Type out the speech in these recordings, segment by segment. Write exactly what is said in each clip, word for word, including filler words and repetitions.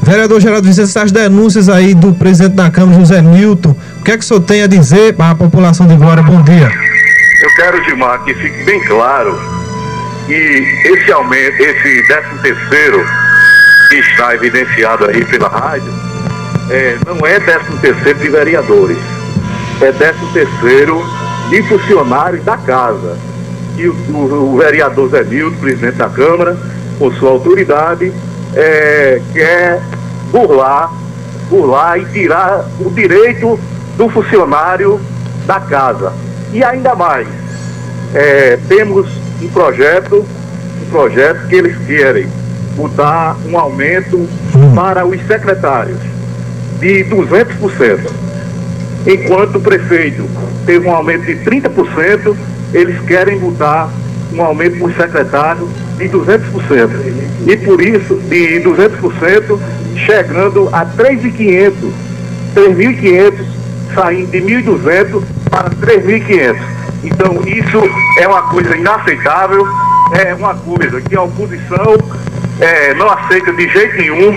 Vereador Geraldo Vicente, essas denúncias aí do presidente da Câmara, José Milton, o que é que o senhor tem a dizer para a população de Glória? Bom dia. Eu quero, Gilmar, que fique bem claro que esse aumento, esse décimo terceiro que está evidenciado aí pela rádio, é, não é décimo terceiro de vereadores, é décimo terceiro de funcionários da casa. E o, o, o vereador Zé Milton, presidente da Câmara, com sua autoridade, é, quer burlar, burlar e tirar o direito do funcionário da casa. E ainda mais, é, temos um projeto, um projeto que eles querem botar um aumento para os secretários de duzentos por cento. Enquanto o prefeito teve um aumento de trinta por cento, eles querem botar um aumento para os secretários de duzentos por cento. E por isso, de duzentos por cento, chegando a três mil e quinhentos. três mil e quinhentos, saindo de mil e duzentos para três mil e quinhentos. Então, isso é uma coisa inaceitável, é uma coisa que a oposição é, não aceita de jeito nenhum.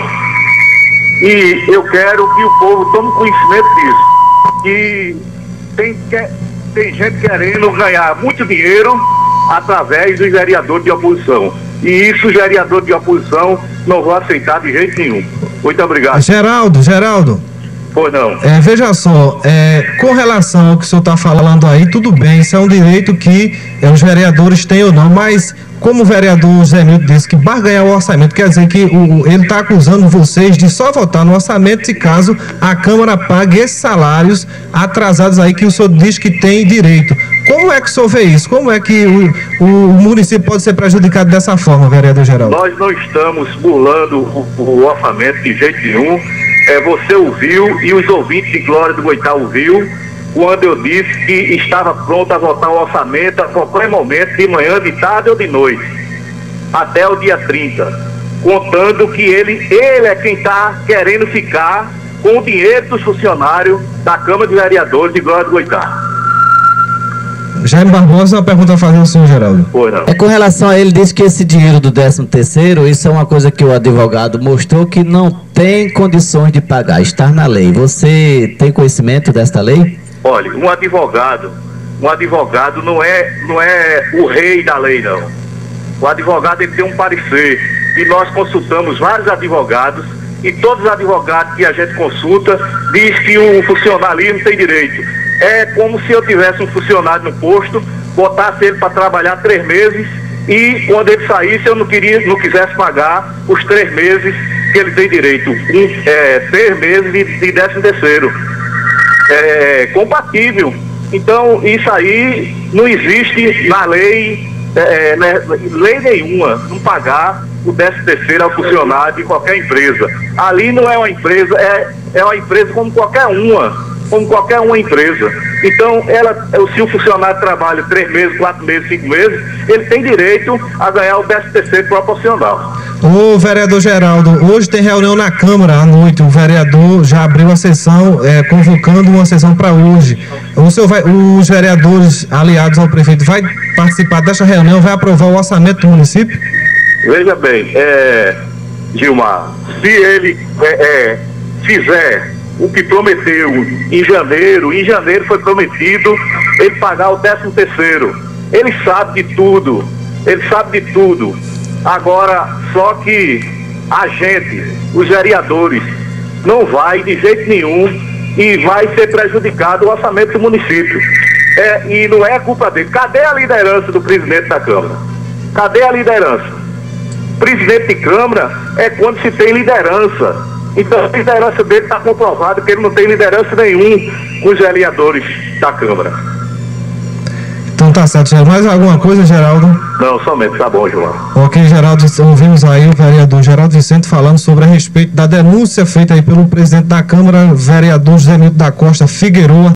E eu quero que o povo tome conhecimento disso. Que tem, que, tem gente querendo ganhar muito dinheiro através dos vereadores de oposição. E isso os vereadores de oposição não vão aceitar de jeito nenhum. Muito obrigado. Geraldo, Geraldo. Pois não. É, veja só, é, com relação ao que o senhor está falando aí, tudo bem, isso é um direito que é, os vereadores têm ou não, mas como o vereador Zé Milton disse que barganhar o orçamento, quer dizer que o, ele está acusando vocês de só votar no orçamento se caso a Câmara pague esses salários atrasados aí que o senhor diz que tem direito. Como é que o senhor vê isso? Como é que o, o município pode ser prejudicado dessa forma, vereador Geraldo? Nós não estamos burlando o, o orçamento de jeito nenhum. É, você ouviu e os ouvintes de Glória do Goitá ouviu quando eu disse que estava pronto a votar o orçamento a qualquer momento, de manhã, de tarde ou de noite, até o dia trinta, contando que ele, ele é quem está querendo ficar com o dinheiro dos funcionários da Câmara de Vereadores de Glória do Goitá. Jaime Barbosa, uma pergunta a fazer ao senhor Geraldo. Pois não. É com relação a ele, disse que esse dinheiro do décimo terceiro, isso é uma coisa que o advogado mostrou que não tem condições de pagar, está na lei. Você tem conhecimento desta lei? Olha, um advogado, um advogado não é, não é o rei da lei, não. O advogado ele tem um parecer e nós consultamos vários advogados e todos os advogados que a gente consulta diz que o funcionalismo tem direito. É como se eu tivesse um funcionário no posto, botasse ele para trabalhar três meses e quando ele saísse eu não queria, não quisesse pagar os três meses que ele tem direito, um, é, três meses de, de décimo terceiro. É compatível. Então isso aí não existe na lei, é, né, lei nenhuma, não pagar o décimo terceiro ao funcionário de qualquer empresa. Ali não é uma empresa, é, é uma empresa como qualquer uma. como qualquer uma empresa. Então, ela, se o funcionário trabalha três meses, quatro meses, cinco meses, ele tem direito a ganhar o décimo terceiro proporcional. Ô, vereador Geraldo, hoje tem reunião na Câmara à noite, o vereador já abriu a sessão, é, convocando uma sessão para hoje. O senhor vai, os vereadores aliados ao prefeito vai participar desta reunião, vai aprovar o orçamento do município? Veja bem, é, Gilmar, se ele é, é, fizer o que prometeu em janeiro, em janeiro foi prometido ele pagar o décimo terceiro. Ele sabe de tudo, ele sabe de tudo. Agora, só que a gente, os vereadores, não vai de jeito nenhum e vai ser prejudicado o orçamento do município. É, e não é culpa dele. Cadê a liderança do presidente da Câmara? Cadê a liderança? Presidente de Câmara é quando se tem liderança. Então a liderança dele está comprovada que ele não tem liderança nenhum com os vereadores da Câmara. Então tá certo, Geraldo. Mais alguma coisa, Geraldo? Não, somente, tá bom, João. Ok, Geraldo, ouvimos aí o vereador Geraldo Vicente falando sobre a respeito da denúncia feita aí pelo presidente da Câmara, vereador José Milton da Costa Figueroa.